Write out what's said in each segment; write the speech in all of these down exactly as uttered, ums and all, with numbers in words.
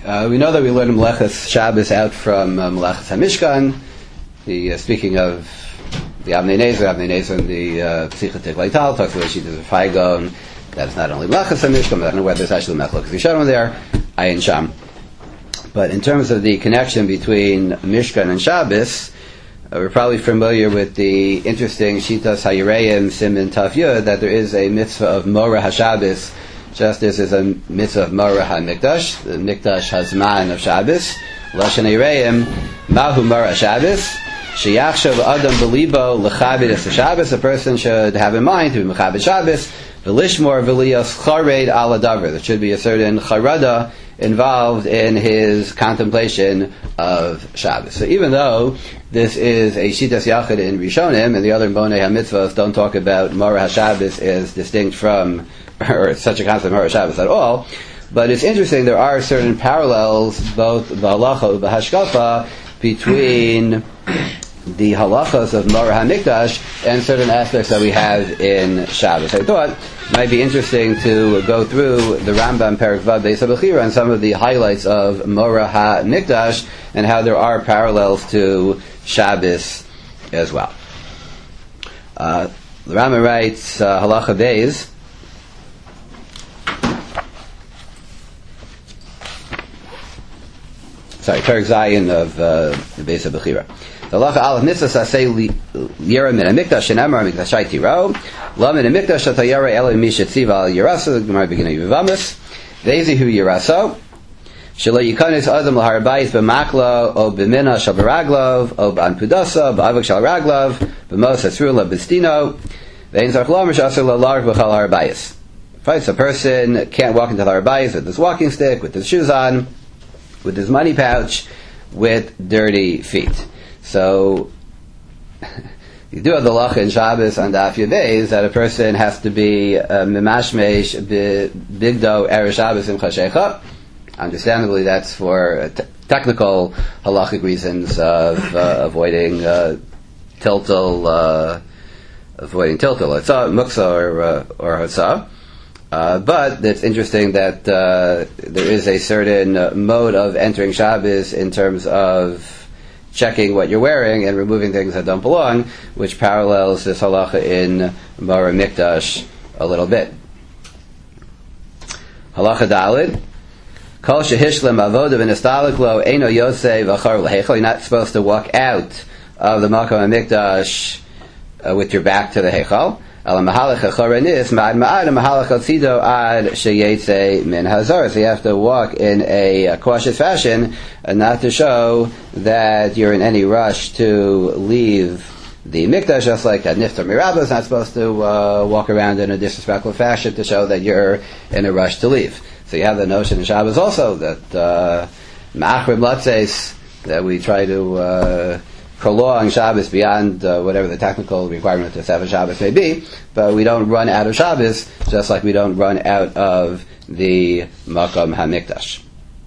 Uh, we know that we learned Melechas Shabbos out from uh, Melechas HaMishkan. The, uh, speaking of the Avnei Nezer, Avnei Nezer in the uh, Psicha Tiklei Tal talks about Shittas of Feigon. That is not only Melechas HaMishkan, but I don't know whether there's actually Melechas Yisharim there, Ayin Sham. But in terms of the connection between Mishkan and Shabbos, uh, we're probably familiar with the interesting Shitas HaYireim Simin Tav Yud, that there is a mitzvah of Morah HaShabbos, just as there's a mitzvah of Morah HaMikdash. The Mikdash has man of Shabbos. Lashon Yireim, Mahu Morah Shabbos. Sheyachshav Adam Belibo L'chabed Es Shabbos. A person should have in mind to be Mechabed Shabbos. V'lishmor v'liyos chared ala davar. There should be a certain charada involved in his contemplation of Shabbos. So even though this is a Shitas Yachid in Rishonim, and the other Bonei HaMitzvahs don't talk about Morah HaShabbos as distinct from, or such a concept of Morah HaShabbos at all, but it's interesting, there are certain parallels, both b'halacha and b'hashkafa, between the halachas of Morah HaMikdash and certain aspects that we have in Shabbos. I thought it might be interesting to go through the Rambam Perek Vav Beis HaBechira and some of the highlights of Morah HaMikdash and how there are parallels to Shabbos as well. Uh, the Rambam writes, uh, Halacha Beis, sorry, Perek Zayin of uh, the Beis HaBechira. The halacha aleph mitzvah sasei yira min hamikdash shenamar mikdashai tiro la min hamikdash atayara ela mishetziva al yirasa. The Gemara beginning of Yevamos. Ve'ezihu yiraso shelo yikanis adam lahar bayis b'makla o b'mina shal b'raglav o b'anpudasa b'avik shal raglav b'mos asrula b'stino ve'en zarch lo mishasir lalarch b'chal har bayis. Right, a person can't walk into the har bayis with his walking stick, with his shoes on, with his money pouch, with dirty feet. So, you do have the lacha in Shabbos on Daf Yudbeis that a person has to be memashmesh bigdo erev Shabbos im chashecha. Understandably, that's for t- technical halachic reasons of uh, avoiding uh, tiltal, uh, avoiding tiltal, etzah, muksa, or uh, or hatzah. Uh, but it's interesting that uh, there is a certain uh, mode of entering Shabbos in terms of checking what you're wearing and removing things that don't belong, which parallels this halacha in Morah Mikdash a little bit. Halacha Dalid. Kol shehishlam avoda v'nestalik lo eino yosei v'achar l'heichel. You're not supposed to walk out of the Makom HaMikdash uh, with your back to the Heichal. So you have to walk in a cautious fashion and not to show that you're in any rush to leave the mikdash, just like a niftar mirabah is not supposed to uh, walk around in a disrespectful fashion to show that you're in a rush to leave. So you have the notion in Shabbos also that ma'achrim uh, latzes, that we try to uh, prolong Shabbos beyond uh, whatever the technical requirement of seven Shabbos may be, but we don't run out of Shabbos, just like we don't run out of the Makom HaMikdash.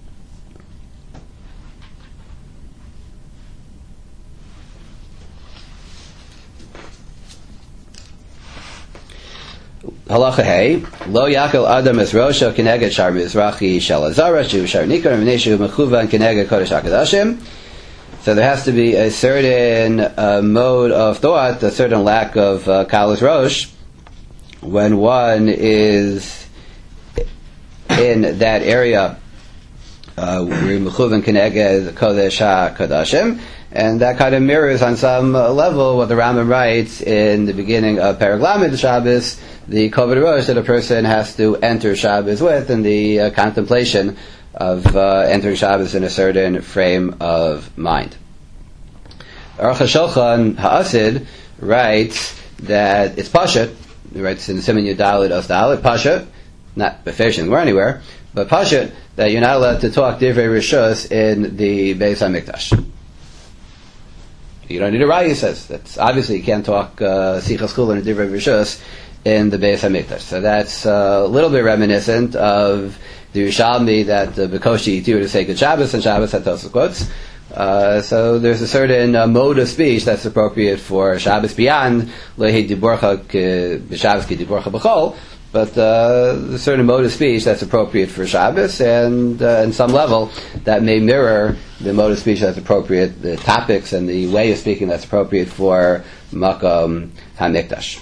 Halacha Hey, Lo Yakel Adam Es Rosha Keneged Shar Mizrachi Shalazara Shu Shar Nikon V'Neshu Mechuvan Keneged Kodesh HaKadashim. So there has to be a certain uh, mode of thought, a certain lack of uh, Kalas Rosh, when one is in that area uh, where Mechuvan Keneged Kodesh HaKadashim, and that kind of mirrors on some uh, level what the Rambam writes in the beginning of Perek Lamed Shabbos, the Kovod Rosh that a person has to enter Shabbos with, and the uh, contemplation of uh, entering Shabbos in a certain frame of mind. Aruch HaShulchan Ha'asid writes that it's Pashat, he writes in the Siman Yudalid Os Dalid, Pashat, not Befeshin or anywhere, but Pashat, that you're not allowed to talk Divrei Rishus in the Beis HaMikdash. You don't need a raya, he says. That's obviously you can't talk Sichas Chulin and Divrei Rishus in the Beis HaMikdash. So that's uh, a little bit reminiscent of the Rishalmi that uh, Bekoshi Yitir to say Good Shabbos and Shabbos had Tosfos quotes. Uh, so there's a certain uh, mode of speech that's appropriate for Shabbos beyond Lehi Diborcha B'Shabbos Ki Diborcha B'Chol, but uh, a certain mode of speech that's appropriate for Shabbos, and uh, in some level that may mirror the mode of speech that's appropriate, the topics and the way of speaking that's appropriate for Makom HaMikdash.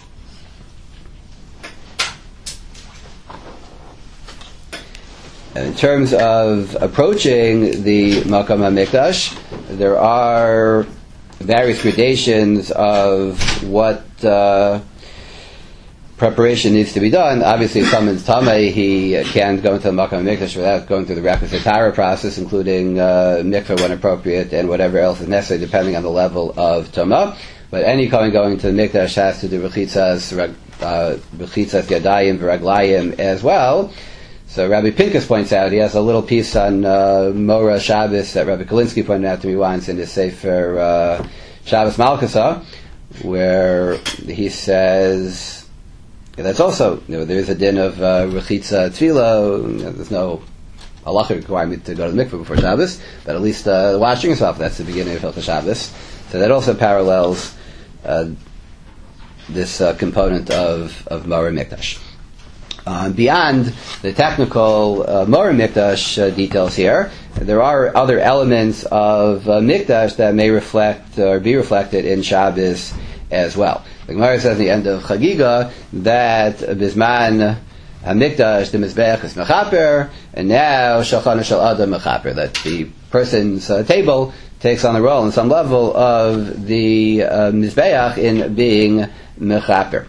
And in terms of approaching the Makom HaMikdash, there are various gradations of what uh, preparation needs to be done. Obviously, if someone's tamei, he can't go into the Makom HaMikdash without going through the requisite Tara process, including uh, mikveh when appropriate and whatever else is necessary, depending on the level of Tumah. But any Kohen going to the Mikdash has to do Rechitzas, uh, Rechitzas Yadayim, V'Raglayim as well. So Rabbi Pinkus points out, he has a little piece on uh, Mora Shabbos that Rabbi Kalinsky pointed out to me once in his Sefer uh, Shabbos Malkasa, where he says, that's also, you know, there is a din of uh, Rechitza Tefillah, you know, there's no halacha requirement to go to the mikveh before Shabbos, but at least uh, washing yourself, that's the beginning of Hilchos Shabbos. So that also parallels uh, this uh, component of, of Mora Mikdash. Uh, beyond the technical uh, Mora Mikdash uh, details here, there are other elements of uh, Mikdash that may reflect or be reflected in Shabbos as well. The Gemara says at the end of Chagiga that Bisman HaMikdash, the Mizbeach is Mechaper, and now Shulchan Shel Adam Mechaper, that the person's uh, table takes on the role in some level of the uh, Mizbeach in being Mechaper.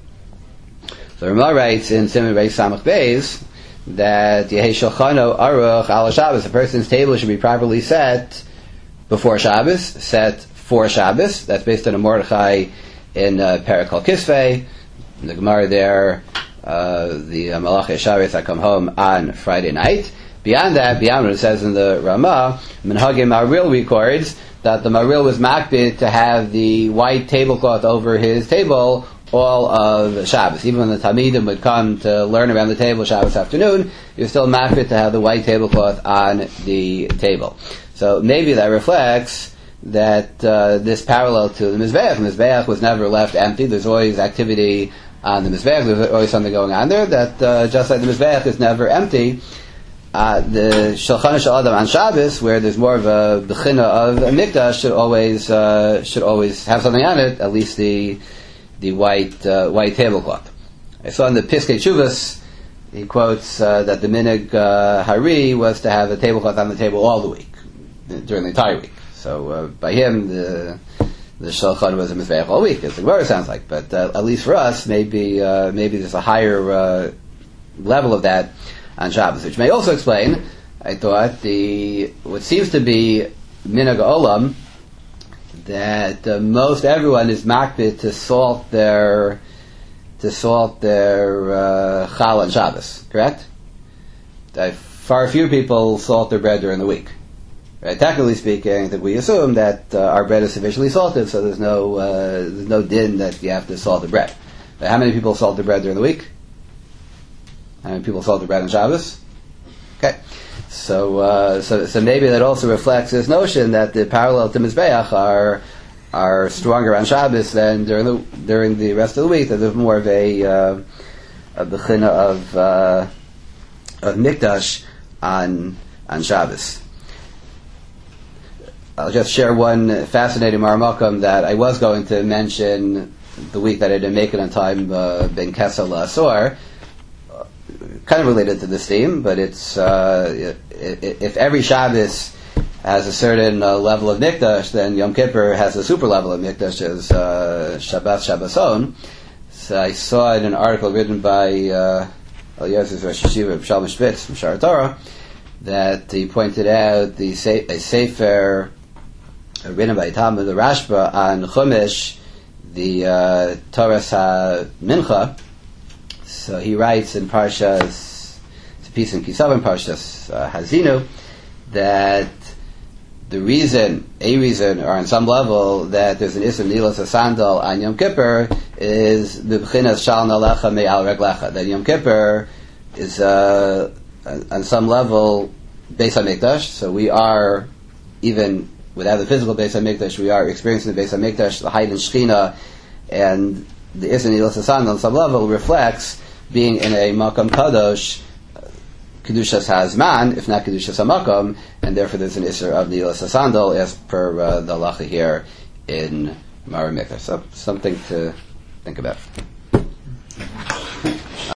So Ramah writes in Siman Reis Samach Beis that Yehei Shulchano Aruch Ala Shabbos, a person's table should be properly set before Shabbos, set for Shabbos. That's based on a Mordechai in uh, Perikal Kisvei. In the Gemara there, uh, the uh, Malach Yesharis that come home on Friday night. Beyond that, beyond what it says in the Ramah, Menhagim Maril records that the Maril was makbid to have the white tablecloth over his table all of Shabbos. Even when the Talmidim would come to learn around the table Shabbos afternoon, he was still makbid to have the white tablecloth on the table. So maybe that reflects that uh, this parallel to the Mizbeach. The Mizbeach was never left empty. There's always activity on the Mizbeach. There's always something going on there. That uh, just like the Mizbeach is never empty, uh, the Shulchan Shel Adam on Shabbos, where there's more of a bechina of a mikdash, should always uh, should always have something on it. At least the the white uh, white tablecloth. I saw in the Piskei Teshuvos, he quotes uh, that the minig uh, hari was to have a tablecloth on the table all the week, during the entire week. So uh, by him, the the shulchan was a mizbeach all week, as the Gemara sounds like. But uh, at least for us, maybe uh, maybe there's a higher uh, level of that on Shabbos, which may also explain, I thought, the what seems to be minhag olam, that uh, most everyone is makbid to salt their to salt their uh, chal on Shabbos. Correct? Uh, far few people salt their bread during the week. Right, technically speaking, I think we assume that uh, our bread is sufficiently salted, so there's no uh, there's no din that you have to salt the bread. But how many people salt their bread during the week? How many people salt their bread on Shabbos? Okay, so uh, so so maybe that also reflects this notion that the parallel to Mizbeach are are stronger on Shabbos than during the during the rest of the week. That there's more of a uh, a bechina of uh, of mikdash on on Shabbos. I'll just share one fascinating Maramakum that I was going to mention the week that I didn't make it on time, uh, Ben Kessel Asor, uh, kind of related to this theme, but it's, uh, if every Shabbos has a certain uh, level of Mikdash, then Yom Kippur has a super level of Mikdash as uh, Shabbat Shabbason. So I saw in an article written by uh, Eliezer Rosh Yeshiva Shalom Spitz from Shara Torah that he pointed out the se- a Sefer written by Talmud the Rashba on Chumash, the uh, Torah's HaMincha. So he writes in Parshas, it's a piece in Kisavim, Parshas uh, Hazinu, that the reason, a reason, or on some level, that there's an Ism Nilas Sandal on Yom Kippur is the B'chinas Shal Nalecha Me'al Reglecha. That Yom Kippur is, uh, on some level, Beis HaMikdash. So we are, even without the physical Beis HaMikdash, we are experiencing the Beis HaMikdash, the height in Shechina, and the Isra Nilas Hasan on some level reflects being in a Makam Kadosh, Kedushas Hazman, if not Kedushas HaMakam, and therefore there's an Isser of Nilas HaSandal as per uh, the halacha here in Mara Mikvah. So something to think about.